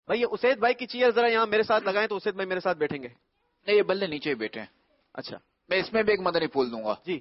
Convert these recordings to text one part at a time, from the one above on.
بھائی یہ اسید بھائی کی چیئر ذرا یہاں میرے ساتھ لگائیں تو اسید بھائی میرے ساتھ بیٹھیں گے. نہیں یہ بلے نیچے ہی بیٹھے ہیں. اچھا میں اس میں بھی ایک مدنی پھول دوں گا. جی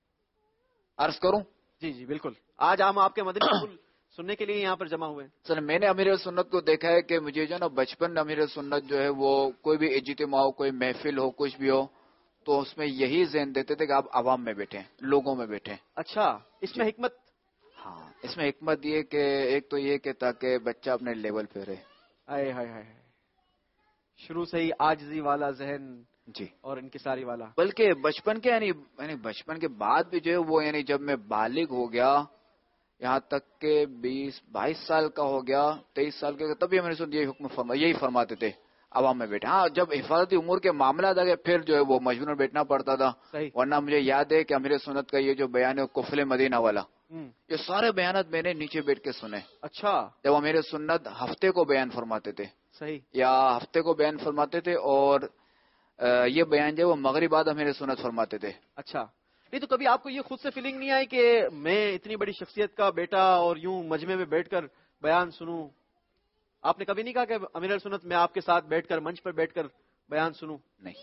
عرض کروں. جی جی بالکل. آج ہم آپ کے مدنی پھول سننے کے لیے یہاں پر جمع ہوئے ہیں. سر میں نے امیر سنت کو دیکھا ہے کہ مجھے جو نا بچپن امیر سنت جو ہے وہ کوئی بھی اجتماع ہو، کوئی محفل ہو، کچھ بھی ہو، تو اس میں یہی ذہن دیتے تھے کہ آپ عوام میں بیٹھیں، لوگوں میں بیٹھیں. اچھا اس میں حکمت. ہاں اس میں حکمت یہ کہ ایک تو یہ کہ تاکہ بچہ اپنے لیول پہ رہے. ہائے ہائے ہائے، شروع سے ہی عاجزی والا ذہن جی. اور انکساری والا. بلکہ بچپن کے یعنی بچپن کے بعد بھی جو ہے وہ یعنی جب میں بالغ ہو گیا، یہاں تک کہ 22 سال کا ہو گیا، 23 سال کے تب بھی ہمیں سن یہی فرماتے تھے عوام میں بیٹھے. ہاں جب حفاظتی امور کے معاملات آ گئے پھر جو ہے وہ مجبوراً بیٹھنا پڑتا تھا. صحیح. ورنہ مجھے یاد ہے کہ امیر سنت کا یہ جو بیان ہے کفل مدینہ والا، یہ سارے بیانات میں نے نیچے بیٹھ کے سنے. اچھا. جب امیر سنت ہفتے کو بیان فرماتے تھے. صحیح. یا ہفتے کو بیان فرماتے تھے اور یہ بیان جو ہے وہ مغرب بعد امیر سنت فرماتے تھے. اچھا. نہیں تو کبھی آپ کو یہ خود سے فیلنگ نہیں آئی کہ میں اتنی بڑی شخصیت کا بیٹا اور یوں مجمع میں بیٹھ کر بیان سنوں؟ آپ نے کبھی نہیں کہا کہ امیر سنت میں آپ کے ساتھ بیٹھ کر منچ پر بیٹھ کر بیان سنوں؟ نہیں.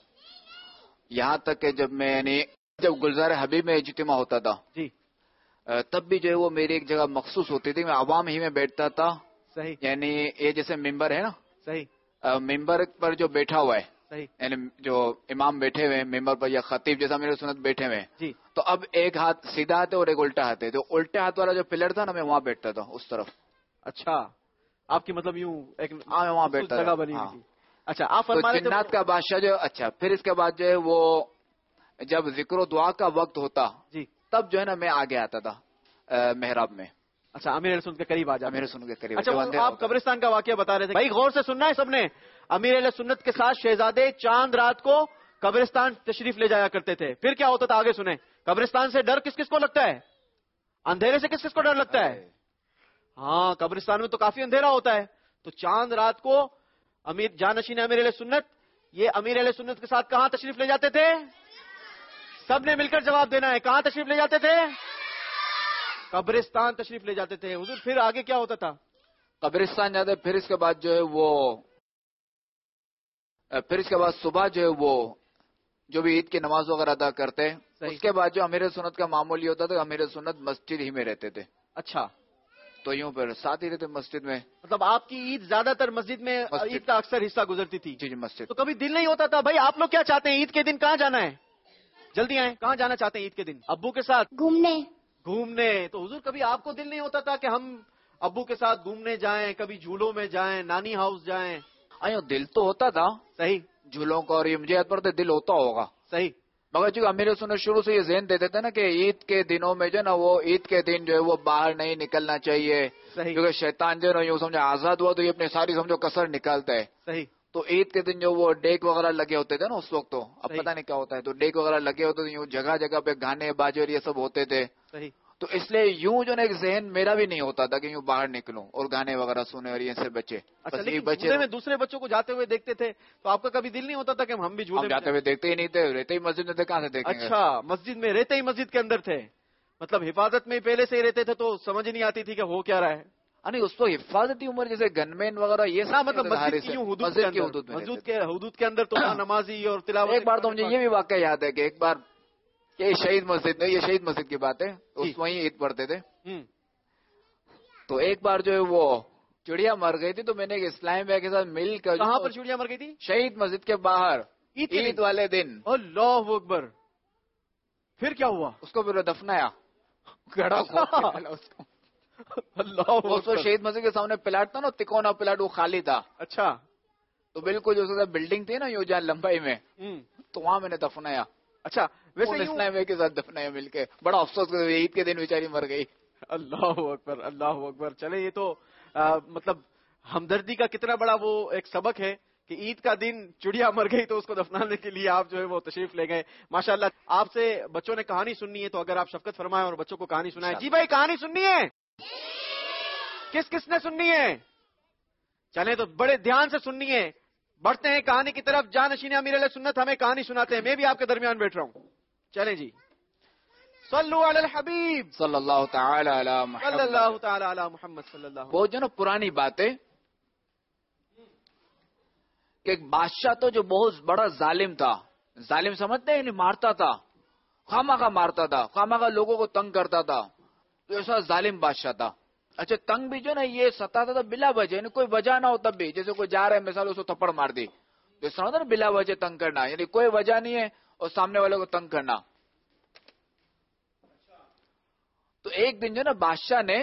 یہاں تک کہ جب گلزار حبیب میں اجتماع ہوتا تھا جی تب بھی جو ہے وہ میری ایک جگہ مخصوص ہوتی تھی، میں عوام ہی میں بیٹھتا تھا. صحیح. یعنی یہ جیسے ممبر ہے نا، صحیح. ممبر پر جو بیٹھا ہوا ہے، صحیح. یعنی جو امام بیٹھے ہوئے ہیں ممبر پر یا خطیب جیسا میرے سنت بیٹھے ہوئے ہیں، جی. تو اب ایک ہاتھ سیدھا ہاتھ ہے اور ایک الٹا ہاتھ ہے. جو الٹے ہاتھ والا جو پلر تھا نا میں وہاں بیٹھتا تھا اس طرف. اچھا آپ کی مطلب یوں ایک وہاں بیٹھتا جگہ بنی ہوئی تھی. اچھا آپ فرما رہے تھے جنات کا بادشاہ جو. اچھا پھر اس کے بعد جو ہے وہ جب ذکر و دعا کا وقت ہوتا جی تب جو ہے نا میں آگے آتا تھا محراب میں. اچھا امیر سنت کے قریب آ جاتے. امیر سنت کے قریب. اچھا آپ قبرستان کا واقعہ بتا رہے تھے بھائی، غور سے سننا ہے سب نے. امیر علیہ سنت کے ساتھ شہزادے چاند رات کو قبرستان تشریف لے جایا کرتے تھے. پھر کیا ہوتا تھا آگے سنیں. قبرستان سے ڈر کس کس کو لگتا ہے؟ اندھیرے سے کس کس کو ڈر لگتا ہے؟ ہاں قبرستان میں تو کافی اندھیرا ہوتا ہے. تو چاند رات کو امیر جانشین امیر علیہ سنت یہ امیر علیہ سنت کے ساتھ کہاں تشریف لے جاتے تھے؟ سب نے مل کر جواب دینا ہے. کہاں تشریف لے جاتے تھے؟ قبرستان تشریف لے جاتے تھے. حضور پھر آگے کیا ہوتا تھا؟ قبرستان جاتے. پھر اس کے بعد جو ہے وہ صبح جو ہے وہ جو بھی عید کی نماز وغیرہ ادا کرتے. اس کے بعد جو امیر سنت کا معمول یہ ہوتا تھا امیر سنت مسجد ہی میں رہتے تھے. اچھا تو یوں پھر ساتھ ہی رہتے مسجد میں. مطلب آپ کی عید زیادہ تر مسجد میں عید کا اکثر حصہ گزرتی تھی. جی مسجد. تو کبھی دل نہیں ہوتا تھا بھائی آپ لوگ کیا چاہتے ہیں عید کے دن کہاں جانا ہے؟ جلدی آئیں. کہاں جانا چاہتے ہیں عید کے دن؟ ابو کے ساتھ گھومنے. تو حضور کبھی آپ کو دل نہیں ہوتا تھا کہ ہم ابو کے ساتھ گھومنے جائیں، کبھی جھولوں میں جائیں، نانی ہاؤس جائیں؟ دل تو ہوتا تھا. صحیح. جھولوں کا اور یہ مجھے یاد پڑتا دل ہوتا ہوگا. صحیح. مگر چونکہ امیر سنت شروع سے یہ ذہن دیتے تھے نا کہ عید کے دنوں میں جو ہے نا وہ عید کے دن جو ہے وہ باہر نہیں نکلنا چاہیے. صحیح. کیونکہ شیطان جو ہے نا یوں سمجھو آزاد ہوا تو یہ اپنی ساری سمجھو کسر نکالتا ہے. صحیح. تو عید کے دن جو وہ ڈیک وغیرہ لگے ہوتے تھے نا اس وقت، تو اب پتہ نہیں کیا ہوتا ہے، تو ڈیک وغیرہ لگے ہوتے تھے یوں جگہ جگہ پہ گانے باجے اور یہ سب ہوتے تھے. صحیح. تو اس لیے یوں جو نا ایک ذہن میرا بھی نہیں ہوتا تھا کہ یوں باہر نکلوں اور گانے وغیرہ سنے اور یہ سے بچے. اچھا لیکن جھولے میں دوسرے بچوں کو جاتے ہوئے دیکھتے تھے تو آپ کا کبھی دل نہیں ہوتا تھا کہ ہم بھی جھولے جاتے ہوئے دیکھتے ہی نہیں تھے، رہتے ہی مسجد میں تھے، کہاں سے دیکھیں گے؟ اچھا مسجد میں رہتے ہی مسجد کے اندر تھے. مطلب حفاظت میں پہلے سے ہی رہتے تھے تو سمجھ نہیں آتی تھی کہ ہو کیا رہا ہے. نہیں اس کو حفاظتی عمر جیسے گن مین وغیرہ یہ سب مطلب مسجد کے حدود کے اندر تو نمازی اور تلاوت. ایک بار تو مجھے یہ بھی واقعہ یاد ہے کہ ایک بار یہ شہید مسجد میں، یہ شہید مسجد کی بات ہے، اس وہیں عید پڑھتے تھے. تو ایک بار جو ہے وہ چڑیا مر گئی تھی تو میں نے اسلام بھائی کے ساتھ مل کر. کہاں پر چڑیا مر گئی تھی؟ شہید مسجد کے باہر عید والے دن. اللہ اکبر. پھر کیا ہوا؟ اس کو پھر دفنایا. اللہ وہ شہید مسجد کے سامنے پلاٹ تھا نا، تکونا پلاٹ، وہ خالی تھا. اچھا تو بالکل جو بلڈنگ تھی نا یوں جہاں لمبائی میں، تو وہاں میں نے دفنایا. اچھا ویسے اسلام بھائی کے ساتھ دفنایا مل کے. بڑا افسوس کر عید کے دن بیچاری مر گئی. اللہ اکبر اللہ اکبر. چلے یہ تو مطلب ہمدردی کا کتنا بڑا وہ ایک سبق ہے کہ عید کا دن چڑیا مر گئی تو اس کو دفنانے کے لیے آپ جو ہے وہ تشریف لے گئے. ماشاءاللہ آپ سے بچوں نے کہانی سننی ہے تو اگر آپ شفقت فرمائیں اور بچوں کو کہانی سنائیں. جی بھائی کہانی سننی ہے؟ کس کس نے سننی ہے؟ چلیں تو بڑے دھیان سے سننی ہے. بڑھتے ہیں کہانی کی طرف. جانشین امیر علیہ سنت ہمیں کہانی سناتے ہیں. میں بھی آپ کے درمیان بیٹھ رہا ہوں. چلیں جی. صلو علی الحبیب صلی اللہ تعالی علی محمد. صلی اللہ تعالی علی محمد صلی اللہ. وہ جو نا پرانی باتیں کہ ایک بادشاہ تو جو بہت بڑا ظالم تھا. ظالم سمجھتے ہیں؟ نہیں، مارتا تھا، خواہ مارتا تھا، خواہ لوگوں کو تنگ کرتا تھا. تو ایسا ظالم بادشاہ تھا. اچھا، تنگ بھی جو نا یہ ستاتا تھا بلا وجہ، یعنی کوئی وجہ نہ ہو تب بھی. جیسے کوئی جا رہا ہے مثال اس کو تھپڑ مار دی، تو اس طرح ہوتا نا بلا وجہ تنگ کرنا، یعنی کوئی وجہ نہیں ہے اور سامنے والے کو تنگ کرنا. تو ایک دن جو نا بادشاہ نے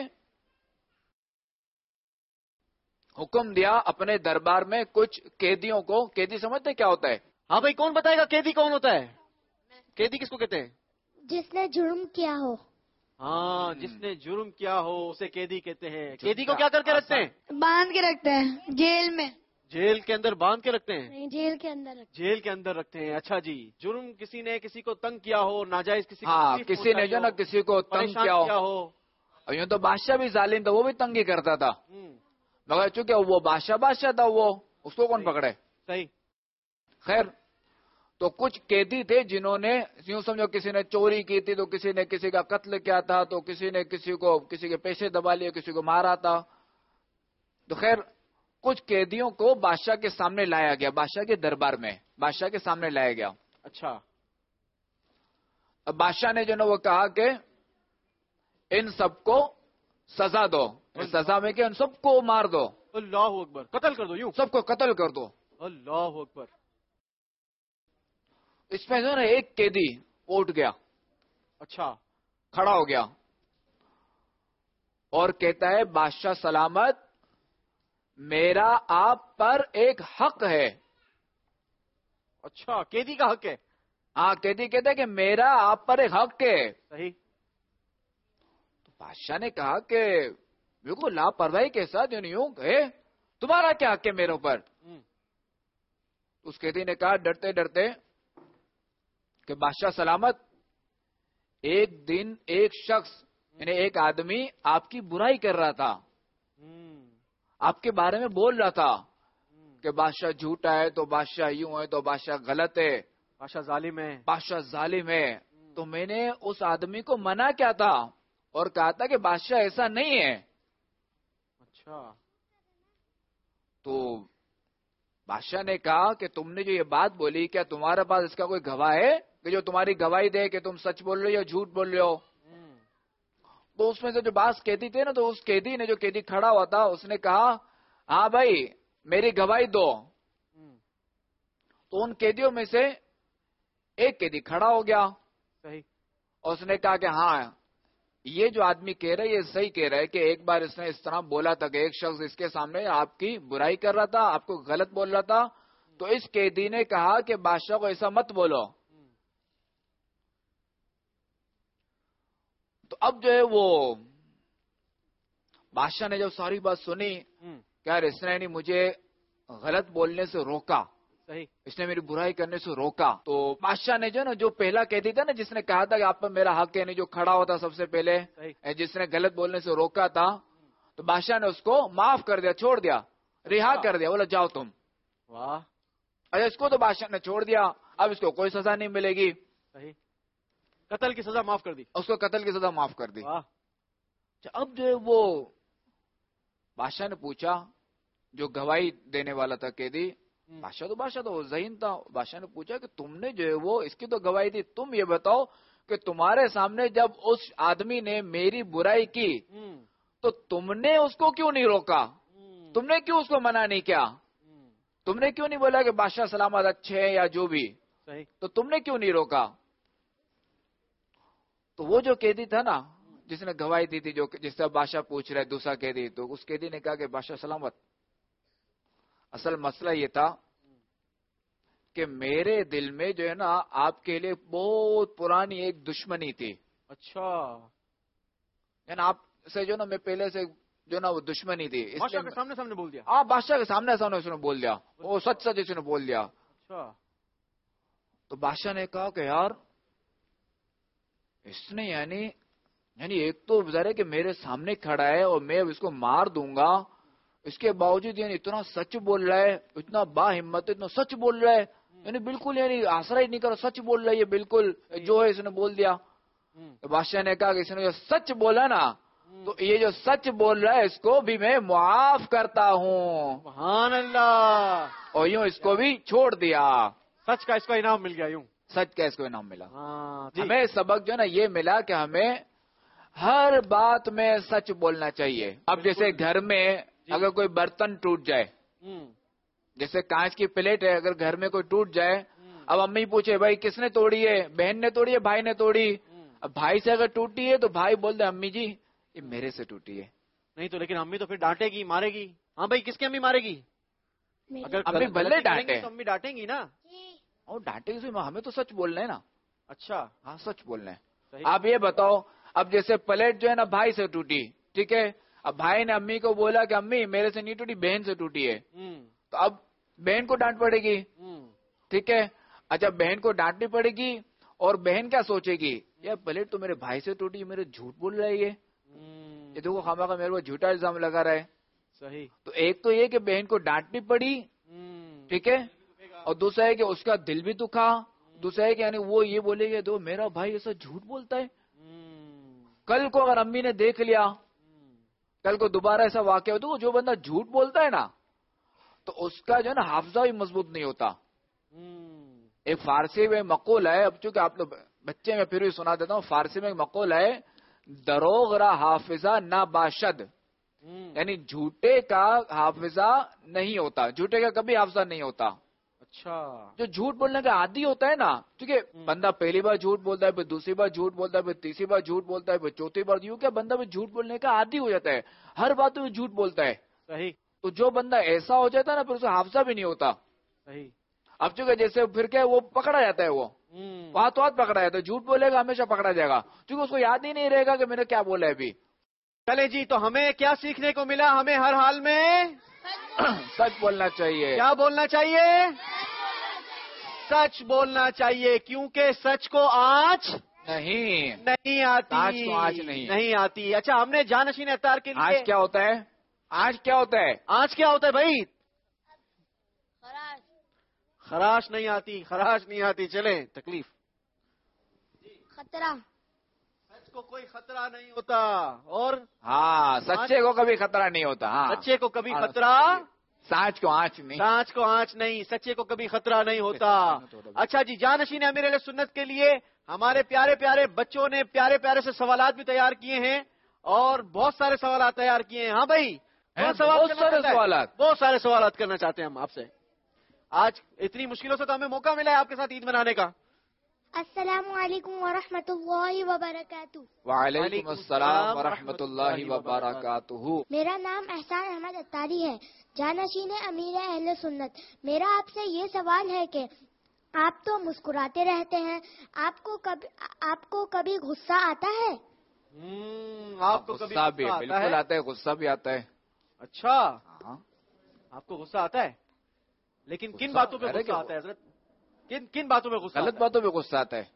حکم دیا اپنے دربار میں کچھ قیدیوں کو. قیدی سمجھتے کیا ہوتا ہے؟ ہاں بھائی، کون بتائے گا قیدی کون ہوتا ہے؟ قیدی کس کو کہتے ہیں؟ جس نے جرم کیا ہو. ہاں، جس نے جرم کیا ہو اسے قیدی کہتے ہیں. قیدی کو کیا کر کے رکھتے ہیں؟ باندھ کے رکھتے ہیں جیل میں. جیل کے اندر باندھ کے رکھتے ہیں. نہیں، جیل کے اندر رکھتے جیل کے اندر رکھتے ہیں. اچھا جی، جرم کسی نے کسی کو تنگ کیا ہو، ناجائز کسی کو ہاں، تکلیف کسی نے جو نا پہنچائی کسی کو ہو، تنگ پریشان کیا ہو. اور یوں تو بادشاہ بھی ظالم تھا، وہ بھی تنگ ہی کرتا تھا. مگر چونکہ وہ بادشاہ تھا، وہ اس کو کون پکڑے. صحیح. خیر، تو کچھ قیدی تھے جنہوں نے یوں سمجھو کسی نے چوری کی تھی، تو کسی نے کسی کا قتل کیا تھا، تو کسی نے کسی کے پیسے دبا لیے، کسی کو مارا تھا. تو خیر، کچھ قیدیوں کو بادشاہ کے سامنے لایا گیا، بادشاہ کے دربار میں بادشاہ کے سامنے لایا گیا. اچھا. اب بادشاہ نے جو نا وہ کہا کہ ان سب کو سزا دو. سزا میں کہ ان سب کو مار دو، اللہ اکبر، قتل کر دو. یوں سب کو قتل کر دو. اللہ اکبر. اس میں جو نا ایک قیدی اٹھ گیا، اچھا. کھڑا ہو گیا اور کہتا ہے بادشاہ سلامت، میرا آپ پر ایک حق ہے. اچھا، قیدی کا حق ہے. ہاں، قیدی کہتا ہے کہ میرا آپ پر ایک حق ہے. صحیح. تو بادشاہ نے کہا کہ بالکل لاپرواہی کے ساتھ یوں کہے تمہارا کیا حق ہے میرے اوپر. اس قیدی نے کہا ڈرتے ڈرتے کہ بادشاہ سلامت، ایک دن ایک شخص یعنی ایک آدمی آپ کی برائی کر رہا تھا، آپ کے بارے میں بول رہا تھا کہ بادشاہ جھوٹا ہے، تو بادشاہ یوں ہے، تو بادشاہ غلط ہے، بادشاہ ظالم ہے. بادشاہ ظالم ہے. تو میں نے اس آدمی کو منع کیا تھا اور کہا تھا کہ بادشاہ ایسا نہیں ہے. اچھا. تو بادشاہ نے کہا کہ تم نے جو یہ بات بولی، کیا تمہارے پاس اس کا کوئی گواہ ہے کہ جو تمہاری گواہی دے کہ تم سچ بول رہے ہو یا جھوٹ بول رہے ہو. تو اس میں سے جو بعض قیدی تھے نا، تو اس قیدی نے جو قیدی کھڑا ہوا تھا اس نے کہا ہاں بھائی میری گواہی دو. تو ان قیدیوں میں سے ایک قیدی کھڑا ہو گیا. صحیح. اور اس نے کہا کہ ہاں یہ جو آدمی کہہ رہا ہے یہ صحیح کہہ رہا ہے کہ ایک بار اس نے اس طرح بولا تھا کہ ایک شخص اس کے سامنے آپ کی برائی کر رہا تھا، آپ کو غلط بول رہا تھا. تو اس قیدی نے کہا کہ بادشاہ کو ایسا مت بولو. تو اب جو ہے وہ بادشاہ نے جب ساری بات سنی کہ یار اس نے مجھے غلط بولنے سے روکا، صحیح. اس نے میری برائی کرنے سے روکا. تو بادشاہ نے جو نا جو پہلا قیدی تھا نا جس نے کہا تھا کہ آپ پر میرا حق ہے، نہیں جو کھڑا ہوتا سب سے پہلے جس نے غلط بولنے سے روکا تھا، تو بادشاہ نے اس کو معاف کر دیا، چھوڑ دیا، رہا کر دیا. بولا جاؤ تم. واہ. اچھا، اس کو تو بادشاہ نے چھوڑ دیا، اب اس کو کوئی سزا نہیں ملے گی. صحیح. قتل کی سزا معاف کر دی. اس کو قتل کی سزا معاف کر دی. واہ. اب جو ہے وہ بادشاہ نے پوچھا، جو گواہی دینے والا تھا قیدی، بادشاہ تو وہ ذہین تھا. بادشاہ نے پوچھا کہ تم نے جو ہے وہ اس کی تو گواہی دی، تم یہ بتاؤ کہ تمہارے سامنے جب اس آدمی نے میری برائی کی تو تم نے اس کو کیوں نہیں روکا، تم نے کیوں اس کو منع نہیں کیا، تم نے کیوں نہیں بولا کہ بادشاہ سلامت اچھے ہیں یا جو بھی، صحیح. تو تم نے کیوں نہیں روکا. تو وہ جو قیدی تھا نا جس نے گواہی دی تھی، جو جس سے بادشاہ پوچھ رہے دوسرا قیدی، تو اس قیدی نے کہا کہ بادشاہ سلامت، اصل مسئلہ یہ تھا کہ میرے دل میں جو ہے نا آپ کے لیے بہت پرانی ایک دشمنی تھی. اچھا. یعنی آپ سے جو نا میں پہلے سے جو نا وہ دشمنی تھی. بادشاہ کے سامنے سامنے بول دیا. آپ بادشاہ کے سامنے اس نے بول دیا، وہ سچ اس نے بول دیا. اچھا. تو بادشاہ نے کہا کہ یار اس نے یعنی ایک تو بظاہر ہے کہ میرے سامنے کھڑا ہے اور میں اس کو مار دوں گا، اس کے باوجود یعنی اتنا سچ بول رہا ہے، اتنا با ہمت، اتنا سچ بول رہا ہے، یعنی بالکل یعنی آسرا ہی نہیں کرو، سچ بول رہا ہے، یہ بالکل جو ہے اس نے بول دیا. تو بادشاہ نے کہا کہ اس نے جو سچ بولا نا، تو یہ جو سچ بول رہا ہے اس کو بھی میں معاف کرتا ہوں. سبحان اللہ. اور اور یوں اس کو بھی چھوڑ دیا. سچ کا اس کو انعام مل گیا یوں. سچ کا اس کو انعام ملا. ہاں جی. ہمیں سبق جو ہے نا یہ ملا کہ ہمیں ہر بات میں سچ بولنا چاہیے. اب جیسے گھر میں اگر کوئی برتن ٹوٹ جائے, جیسے کانچ کی پلیٹ ہے, اگر گھر میں کوئی ٹوٹ جائے, اب امی پوچھے بھائی کس نے توڑی ہے, بہن نے توڑی ہے, بھائی نے توڑی. اب بھائی سے اگر ٹوٹی ہے تو بھائی بول دے امی جی یہ میرے سے ٹوٹی ہے. نہیں تو لیکن امی تو پھر ڈانٹے گی, مارے گی. ہاں بھائی کس کی امی مارے گی؟ اگر امی بھلے ڈانٹے تو امی ڈانٹیں گی نا. اور ڈانٹے گی, ہمیں تو سچ بولنا ہے نا. اچھا ہاں سچ بولنا ہے. صحیح. آپ یہ بتاؤ, اب جیسے پلیٹ جو ہے نا بھائی سے ٹوٹی, ٹھیک ہے, اب بھائی نے امی کو بولا کہ امی میرے سے نہیں ٹوٹی, بہن سے ٹوٹی ہے, تو اب بہن کو ڈانٹ پڑے گی. ٹھیک ہے, اچھا بہن کو ڈانٹنی پڑے گی, اور بہن کیا سوچے گی, یہ پلیٹ تو میرے بھائی سے ٹوٹی, میرے جھوٹ بول رہا ہے یہ دیکھو خامہ کا میرے کو جھوٹا الزام لگا رہا ہے. صحیح. تو ایک تو یہ کہ بہن کو ڈانٹنی پڑی, ٹھیک ہے, اور دوسرا ہے کہ اس کا دل بھی دکھا. دوسرا ہے کہ یعنی وہ یہ بولے گا تو میرا بھائی ایسا جھوٹ بولتا ہے. کل کو اگر امی نے دیکھ لیا, کل کو دوبارہ ایسا واقعہ ہو تو جو بندہ جھوٹ بولتا ہے نا تو اس کا جو ہے نا حافظہ بھی مضبوط نہیں ہوتا. ایک فارسی میں مقول ہے, اب چونکہ آپ لوگ بچے میں پھر بھی سنا دیتا ہوں, فارسی میں ایک مقول ہے, دروغ را حافظہ نہ باشد, یعنی جھوٹے کا حافظہ نہیں ہوتا, جھوٹے کا کبھی حافظہ نہیں ہوتا. اچھا. جو جھوٹ بولنے کا عادی ہوتا ہے نا, کیونکہ بندہ پہلی بار جھوٹ بولتا ہے, پھر دوسری بار جھوٹ بولتا ہے, پھر تیسری بار جھوٹ بولتا ہے, پھر چوتھی بار, یوں کیا بندہ بھی جھوٹ بولنے کا عادی ہو جاتا ہے, ہر بات میں جھوٹ بولتا ہے. صحیح. تو جو بندہ ایسا ہو جاتا ہے نا پھر اسے حافظہ بھی نہیں ہوتا. صحیح. اب چونکہ جیسے پھر کیا وہ پکڑا جاتا ہے, وہ ہاتھ ہاتھ پکڑا جاتا ہے, جھوٹ بولے گا ہمیشہ پکڑا جائے گا, کیونکہ اس کو یاد ہی نہیں رہے گا کہ میں نے کیا بولا ہے ابھی. چلے جی, تو ہمیں کیا سیکھنے کو ملا؟ ہمیں ہر حال میں سچ بولنا چاہیے. کیا بولنا چاہیے؟ سچ بولنا چاہیے, کیونکہ سچ کو آنچ نہیں آتی. آنچ کو آنچ نہیں آتی. اچھا, ہم نے جانشین اتار کے لیے آج کیا ہوتا ہے, آج کیا ہوتا ہے, آج کیا ہوتا ہے بھائی؟ خراش نہیں آتی, خراش نہیں آتی. چلیں, تکلیف. خطرہ. سچ کو کوئی خطرہ نہیں ہوتا. اور ہاں سچے کو کبھی خطرہ نہیں ہوتا. ہاں سچے کو کبھی خطرہ, سانچ کو آنچ نہیں, سانچ کو آنچ نہیں, سچے کو کبھی خطرہ نہیں ہوتا. اچھا جی, جانشین امیر اہل سنت کے لیے ہمارے پیارے پیارے بچوں نے پیارے پیارے سے سوالات بھی تیار کیے ہیں, اور بہت سارے سوالات تیار کیے ہیں. ہاں بھائی, بہت سارے سوالات کرنا چاہتے ہیں ہم آپ سے. آج اتنی مشکلوں سے تو ہمیں موقع ملا ہے آپ کے ساتھ عید منانے کا. السلام علیکم ورحمۃ اللہ وبرکاتہ. وعلیکم السلام ورحمۃ اللہ وبرکاتہ. میرا نام احسان احمد اتاری ہے, جانشین امیر اہل سنت. میرا آپ سے یہ سوال ہے کہ آپ تو مسکراتے رہتے ہیں, آپ کو کبھی غصہ آتا ہے؟ آپ کو کبھی غصہ بھی بالکل آتا ہے, غصہ بھی آتا ہے. اچھا, آپ کو غصہ آتا ہے, لیکن کن باتوں پہ غصہ آتا ہے حضرت؟ کن باتوں پہ غصہ؟ غلط باتوں پہ غصہ آتا ہے.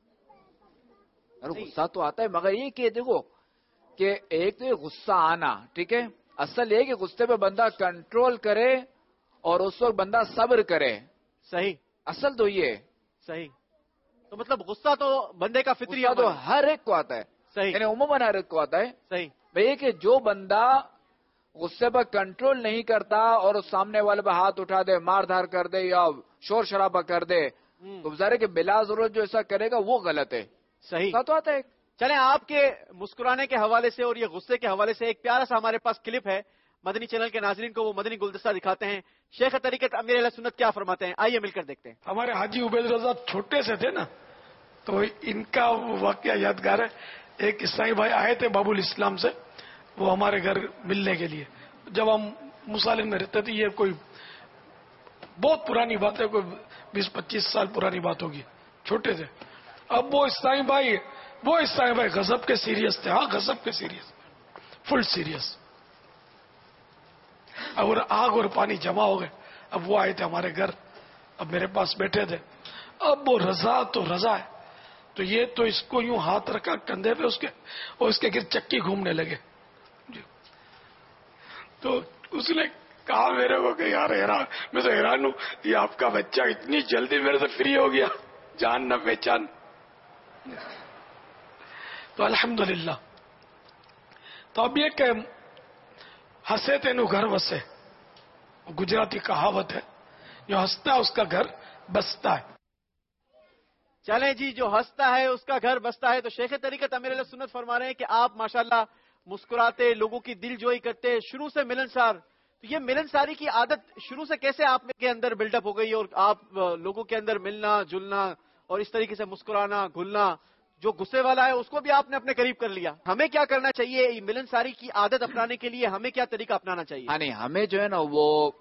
غصہ تو آتا ہے, مگر یہ کہ دیکھو کہ ایک تو یہ غصہ آنا, ٹھیک ہے, اصل یہ کہ غصے پہ بندہ کنٹرول کرے اور اس وقت بندہ صبر کرے. صحیح. اصل تو یہ صحیح. تو مطلب غصہ تو بندے کا فطری ہے, تو ہر ایک کو آتا ہے. صحیح. یعنی عموماً ہر ایک کو آتا ہے. صحیح. بھئی کہ جو بندہ غصے پر کنٹرول نہیں کرتا اور اس سامنے والے پہ ہاتھ اٹھا دے, مار دھار کر دے یا شور شرابہ کر دے, تو ظاہر کہ بلا ضرورت جو ایسا کرے گا وہ غلط ہے. صحیح. تو آتا ہے. چلیں, آپ کے مسکرانے کے حوالے سے اور یہ غصے کے حوالے سے ایک پیارا سا ہمارے پاس کلپ ہے, مدنی چینل کے ناظرین کو وہ مدنی گلدستہ دکھاتے ہیں. شیخ طریقت امیر اہل سنت کیا فرماتے ہیں, آئیے مل کر دیکھتے ہیں. ہمارے حاجی عبید رضا چھوٹے سے تھے نا, تو ان کا واقعہ یادگار ہے. ایک عیسائی بھائی آئے تھے باب الاسلام سے, وہ ہمارے گھر ملنے کے لیے. جب ہم مسالم میں رہتے تھے, یہ کوئی بہت پرانی بات ہے, کوئی 20-25 سال پرانی بات ہوگی, چھوٹے تھے. اب وہ عیسائی بھائی غضب کے سیریس تھے. ہاں غضب کے سیریس, فل سیریس. اور آگ اور پانی جمع ہو گئے. اب وہ آئے تھے ہمارے گھر, اب میرے پاس بیٹھے تھے. اب وہ رضا تو رضا ہے, تو یہ تو اس کو یوں ہاتھ رکھا کندھے پہ اس کے, اور اس کے گر چکی گھومنے لگے. تو اس نے کہا میرے کو کہ یار حیران, میں تو حیران ہوں, یہ آپ کا بچہ اتنی جلدی میرے سے فری ہو گیا, جان نہ پہچان. تو الحمدللہ. تو اب یہ کہ ہنسے تینو گھر وسے, گجراتی کہاوت ہے جو ہنستا ہے اس کا گھر بستا ہے. چلیں جی، جو ہنستا ہے اس کا گھر بستا ہے. تو شیخ طریقت امیر اہل سنت فرما رہے ہیں کہ آپ ماشاءاللہ مسکراتے، لوگوں کی دل جوئی کرتے، شروع سے ملنسار. تو یہ ملنساری کی عادت شروع سے کیسے آپ کے اندر بلڈ اپ ہو گئی، اور آپ لوگوں کے اندر ملنا جلنا اور اس طریقے سے مسکرانا گھلنا، جو غصے والا ہے اس کو بھی آپ نے اپنے قریب کر لیا؟ ہمیں کیا کرنا چاہیے یہ ملنساری کی عادت اپنانے کے لیے؟ ہمیں کیا طریقہ اپنانا چاہیے؟ یعنی ہمیں جو ہے نا وہ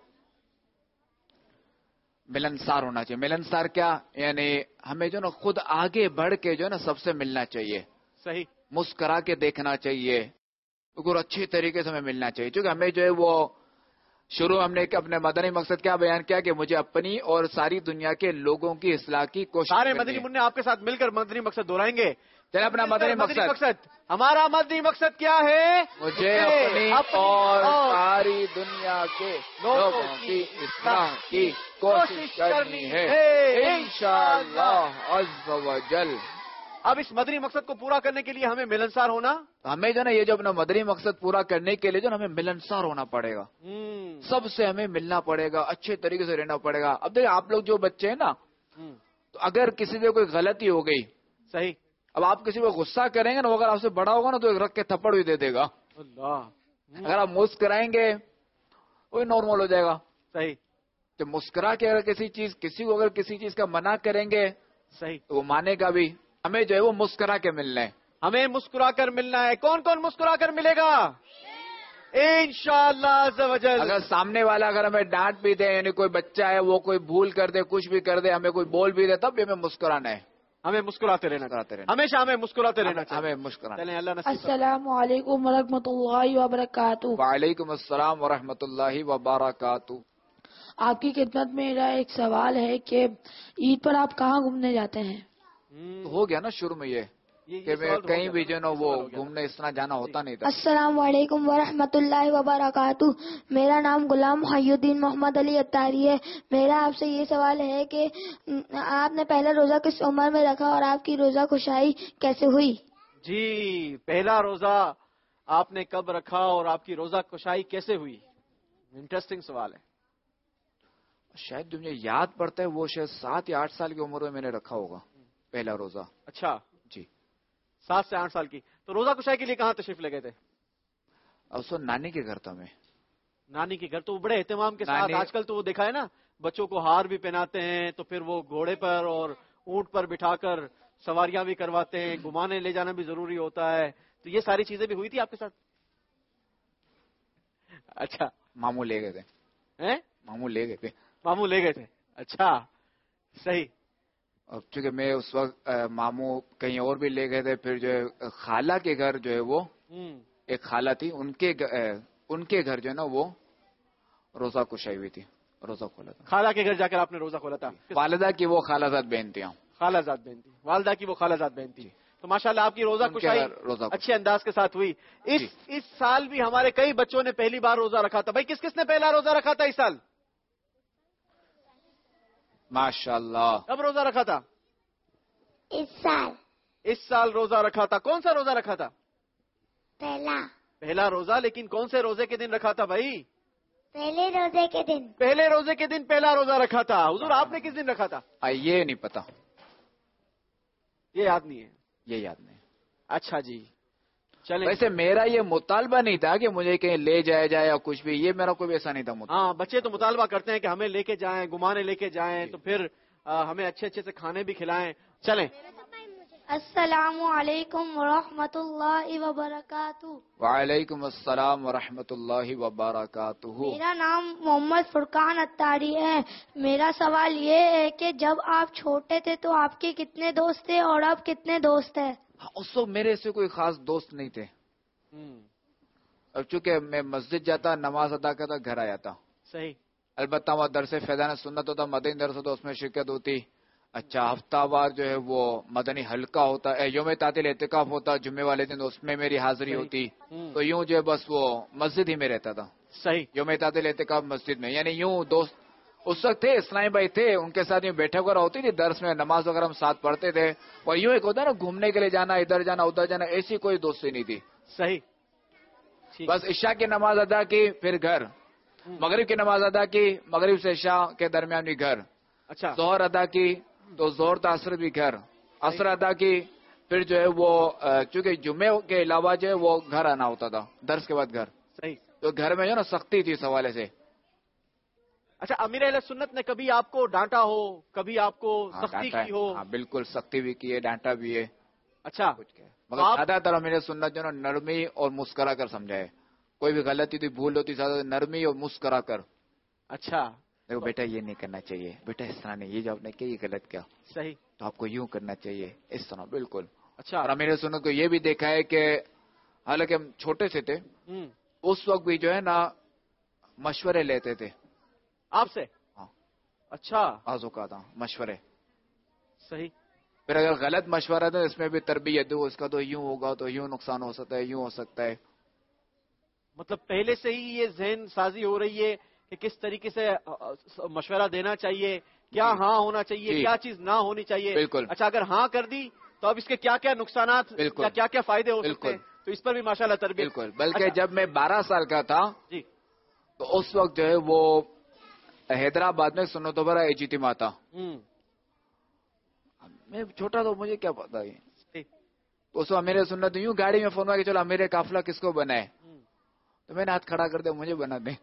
ملنسار ہونا چاہیے. ملنسار کیا؟ یعنی ہمیں جو ہے نا خود آگے بڑھ کے جو ہے نا سب سے ملنا چاہیے، صحیح، مسکرا کے دیکھنا چاہیے، بالکل اچھی طریقے سے ہمیں ملنا چاہیے. کیونکہ ہمیں جو ہے وہ شروع ہم نے اپنے مدنی مقصد کیا بیان کیا کہ مجھے اپنی اور ساری دنیا کے لوگوں کی اصلاح کی کوشش سارے کرنی مدنی ہے. منع آپ کے ساتھ مل کر مدنی مقصد دہرائیں گے. چلے اپنا مدنی مقصد. ہمارا مدنی مقصد کیا ہے؟ مجھے اپنی اور ساری دنیا کے لوگوں کی اصلاح کی کوشش کرنی ہے انشاءاللہ عز و جل. اب اس مدنی مقصد کو پورا کرنے کے لیے ہمیں ملنسار ہونا، ہمیں جو نا یہ جو اپنا مدنی مقصد پورا کرنے کے لیے جو نا ہمیں ملنسار ہونا پڑے گا. سب سے ہمیں ملنا پڑے گا، اچھے طریقے سے رہنا پڑے گا. اب دیکھیں آپ لوگ جو بچے ہیں نا، تو اگر کسی سے کوئی غلطی ہو گئی، صحیح، اب آپ کسی کو غصہ کریں گے نا، وہ اگر آپ سے بڑا ہوگا نا تو ایک رکھ کے تھپڑ بھی دے دے گا. اللہ، اگر آپ مسکرائیں گے وہ نارمل ہو جائے گا. صحیح، تو مسکرا کے اگر کسی کو اگر کسی چیز کا منع کریں گے صحیح، تو وہ مانے گا بھی. ہمیں جو ہے وہ مسکرا کے ملنا ہے. ہمیں مسکرا کر ملنا ہے. کون کون مسکرا کر ملے گا؟ انشاءاللہ عز و جل. اگر سامنے والا اگر ہمیں ڈانٹ بھی دے، یعنی کوئی بچہ ہے وہ کوئی بھول کر دے، کچھ بھی کر دے، ہمیں کوئی بول بھی دے، تب بھی ہمیں مسکرانا ہے. ہمیں مسکراتے رہنا، ہمیشہ ہمیں مسکراتے رہنا چاہیے. ہمیں مسکرانا. چلیں، اللہ نصیب. السلام علیکم ورحمۃ اللہ وبرکاتہ. وعلیکم السلام ورحمۃ اللہ وبرکاتہ. آپ کی خدمت میں میرا ایک سوال ہے کہ عید پر آپ کہاں گھومنے جاتے ہیں؟ ہو گیا نا شروع میں یہ کہ میں کہیں بھی جو ہے نا وہ گھومنے اس طرح جانا ہوتا نہیں تھا. السلام علیکم ورحمۃ اللہ وبرکاتہ. میرا نام غلام حی الدین محمد علی اتاری ہے. میرا آپ سے یہ سوال ہے کہ آپ نے پہلا روزہ کس عمر میں رکھا اور آپ کی روزہ کشائی کیسے ہوئی؟ جی، پہلا روزہ آپ نے کب رکھا اور آپ کی روزہ کشائی کیسے ہوئی؟ انٹرسٹنگ سوال ہے. شاید جو مجھے یاد پڑتا ہے وہ شاید 7 یا 8 سال کی عمر میں میں نے رکھا ہوگا پہلا روزہ. اچھا، جی 7 سے 8 سال کی. تو روزہ کشائی کے لیے کہاں تشریف لے گئے تھے؟ اب سو نانی کے گھر تھا میں. نانی کے گھر. تو بڑے اہتمام کے ساتھ آج کل تو وہ دیکھا ہے نا، بچوں کو ہار بھی پہناتے ہیں، تو پھر وہ گھوڑے پر اور اونٹ پر بٹھا کر سواریاں بھی کرواتے ہیں، گھمانے لے جانا بھی ضروری ہوتا ہے. تو یہ ساری چیزیں بھی ہوئی تھی آپ کے ساتھ؟ اچھا، ماموں لے گئے تھے. ماموں لے گئے تھے. ماموں لے گئے تھے. اچھا، صحیح. اب چونکہ میں اس وقت ماموں کہیں اور بھی لے گئے تھے، پھر جو ہے خالہ کے گھر جو ہے وہ ایک خالہ تھی، ان کے گھر جو ہے نا وہ روزہ کشائی ہوئی تھی، روزہ کھولا تھا. خالہ کے گھر جا کر آپ نے روزہ کھولا تھا. والدہ کی وہ خالہ زاد بہن تھی. خالہ زاد بہن تھی، والدہ کی وہ خالہ زاد بہن تھی. تو ماشاءاللہ آپ کی روزہ کشائی اچھے انداز کے ساتھ ہوئی. اس سال بھی ہمارے کئی بچوں نے پہلی بار روزہ رکھا تھا. بھائی کس کس نے پہلا روزہ رکھا تھا اس سال؟ ماشاءاللہ. کب روزہ رکھا تھا؟ اس سال روزہ رکھا تھا. کون سا روزہ رکھا تھا؟ پہلا روزہ. لیکن کون سے روزے کے دن رکھا تھا بھائی؟ پہلے روزے کے دن. پہلے روزے کے دن پہلا روزہ رکھا تھا. حضور آپ نے کس دن رکھا تھا؟ یہ نہیں پتا، یہ یاد نہیں ہے. یہ یاد نہیں. اچھا جی، چلیں. ویسے میرا یہ مطالبہ نہیں تھا کہ مجھے کہیں لے جایا جائے یا کچھ بھی، یہ میرا کوئی ایسا نہیں تھا. ہاں، بچے تو مطالبہ کرتے ہیں کہ ہمیں لے کے جائیں، گھمانے لے کے جائیں، تو پھر ہمیں اچھے اچھے سے کھانے بھی کھلائیں. چلیں. السلام علیکم ورحمۃ اللہ وبرکاتہ. وعلیکم السلام ورحمۃ اللہ وبرکاتہ. میرا نام محمد فرقان اتاری ہے. میرا سوال یہ ہے کہ جب آپ چھوٹے تھے تو آپ کے کتنے دوست تھے اور اب کتنے دوست ہیں؟ اس وقت میرے سے کوئی خاص دوست نہیں تھے. اب چونکہ میں مسجد جاتا، نماز ادا کرتا، گھر آیا تھا. صحیح. البتہ وہ درس فیضان سنت ہوتا، مدنی درس ہوتا، اس میں شرکت ہوتی. اچھا، ہفتہ وار جو ہے وہ مدنی حلقہ ہوتا، یوم تعطیل اعتکاف ہوتا جمعے والے دن، اس میں میری حاضری ہوتی. تو یوں جو ہے بس وہ مسجد ہی میں رہتا تھا. صحیح. یوم تعطیل اعتکاف مسجد میں، یعنی یوں دوست اس وقت تھے. اسلامی بھائی تھے، ان کے ساتھ یوں بیٹھک وغیرہ ہوتی تھی، درس میں نماز وغیرہ ہم ساتھ پڑھتے تھے. اور یوں ایک ہوتا ہے نا گھومنے کے لیے جانا، ادھر جانا ادھر جانا، ایسی کوئی دوستی نہیں تھی. صحیح. بس عشاء کی نماز ادا کی، پھر گھر. مغرب کی نماز ادا کی، مغرب سے عشاء کے درمیان بھی گھر، اچھا ظہر ادا کی تو ظہر تا عصر بھی گھر، عصر ادا کی پھر جو ہے وہ چونکہ جمعے کے علاوہ جو ہے وہ گھر آنا ہوتا تھا، درس کے بعد گھر، صحیح. تو گھر میں جو ہے نا سختی تھی اس حوالے سے. اچھا امیر اہل سنت نے کبھی آپ کو ڈانٹا ہو، کبھی آپ کو سختی ڈانٹا کی ہے. ہو؟ ہاں بالکل، سختی بھی کی ہے، ڈانٹا بھی ہے، اچھا کچھ کیا ہے. مگر زیادہ تر میرے سنت جو ہے نا نرمی اور مسکرا کر سمجھائے. کوئی بھی غلطی تھی، بھول ہوتی، زیادہ نرمی اور مسکرا کر. اچھا دیکھو بیٹا یہ نہیں کرنا چاہیے، بیٹا اس طرح نہیں، یہ جو آپ نے کیا یہ غلط کیا، صحیح. تو آپ کو یوں کرنا چاہیے، اس طرح. بالکل. اچھا اور میرے سنت کو یہ بھی دیکھا ہے کہ حالانکہ ہم چھوٹے سے تھے اس وقت بھی جو ہے نا مشورے لیتے تھے آپ سے؟ ہاں. اچھا بعض اوقات مشورے. صحیح. پھر اگر غلط مشورہ تھا اس میں بھی تربیت دو، اس کا تو یوں ہوگا، تو یوں نقصان ہو سکتا ہے، یوں ہو سکتا ہے. مطلب پہلے سے ہی یہ ذہن سازی ہو رہی ہے کہ کس طریقے سے مشورہ دینا چاہیے، کیا جی. ہاں ہونا چاہیے، جی. کیا چیز نہ ہونی چاہیے. بالکل. اچھا اگر ہاں کر دی تو اب اس کے کیا کیا نقصانات، بالکل. کیا کیا فائدے ہو سکتے بالکل. ہیں، تو اس پر بھی ماشاءاللہ تربیت. بالکل. بلکہ اچھا. جب میں 12 سال کا تھا جی تو اس وقت جو ہے وہ حیدرآباد میں سنتوں پر اجتماع تھا. میں چھوٹا تو مجھے کیا پتا ہے. تو اس وقت میرے سنت یوں گاڑی میں فون ہوا کہ چلو میرے قافلہ کس کو بنائے، تو میں نے ہاتھ کھڑا کر دیا مجھے بنا دیں،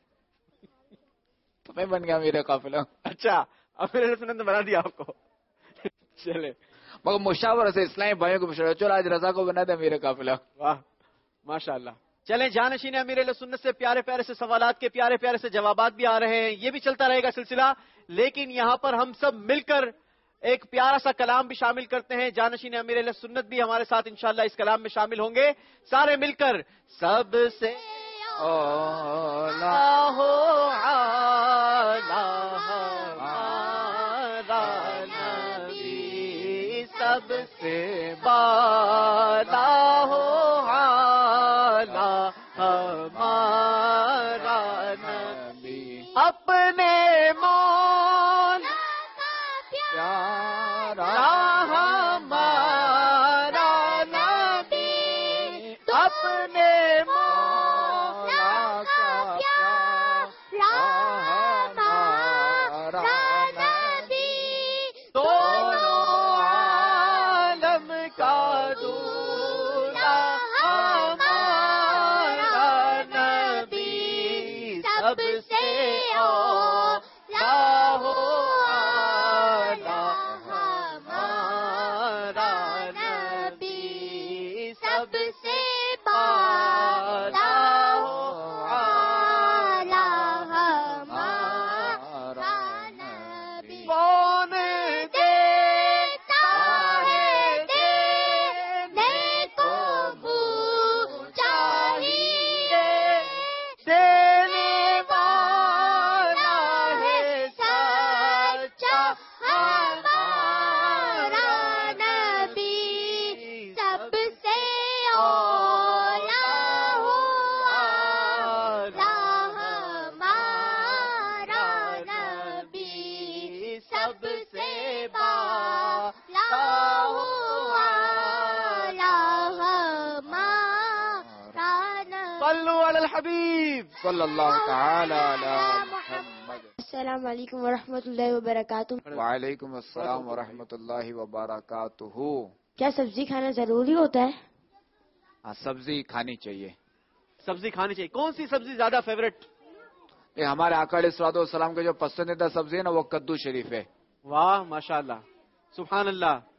تو میں بن گیا میرا قافلہ. اچھا اب میرے سنت نے بنا دیا آپ کو. چلے مگر مشاورت سے اسلامی بھائیوں کو مشورہ، چلو آج رضا کو بنا دیا میرا قافلہ. واہ ماشاء اللہ. چلیں جانشین امیر اہل سنت سے پیارے پیارے سے سوالات کے پیارے پیارے سے جوابات بھی آ رہے ہیں، یہ بھی چلتا رہے گا سلسلہ، لیکن یہاں پر ہم سب مل کر ایک پیارا سا کلام بھی شامل کرتے ہیں. جانشین امیر اہل سنت بھی ہمارے ساتھ انشاءاللہ اس کلام میں شامل ہوں گے. سارے مل کر سب سے سب سے بالا ہو اعلیٰ ہمارا نبی، اپنے مولا پیارا ہمارا نبی، اپنے مولا کا پیارا ہمارا نبی، دونوں عالم کا دولا ہمارا نبی، سب سے اولیٰ ہو اعلیٰ ہمارا نبی، سب سے بالا ہو اعلیٰ ہمارا نبی. کون دیتا ہے دینے کو منہ چاہیے، دینے والا ہے سچا ہمارا نبی، سب سے اولیٰ ہو اعلیٰ ہمارا نبی، سب سے بالا ہو اعلیٰ ہمارا نبی. صلو علی الحبیب. صلی اللہ تعالی علی محمد. السلام علیکم ورحمۃ اللہ وبرکاتہ. وعلیکم السلام ورحمۃ اللہ وبرکاتہ. کیا سبزی کھانا ضروری ہوتا ہے؟ ہاں سبزی کھانی چاہیے. سبزی کھانی چاہیے. کون سی سبزی زیادہ فیوریٹ؟ یہ ہمارے آقا علیہ الصلوۃ والسلام کے جو پسندیدہ سبزی ہے نا وہ کدو شریف ہے. واہ ماشاء اللہ سبحان اللہ.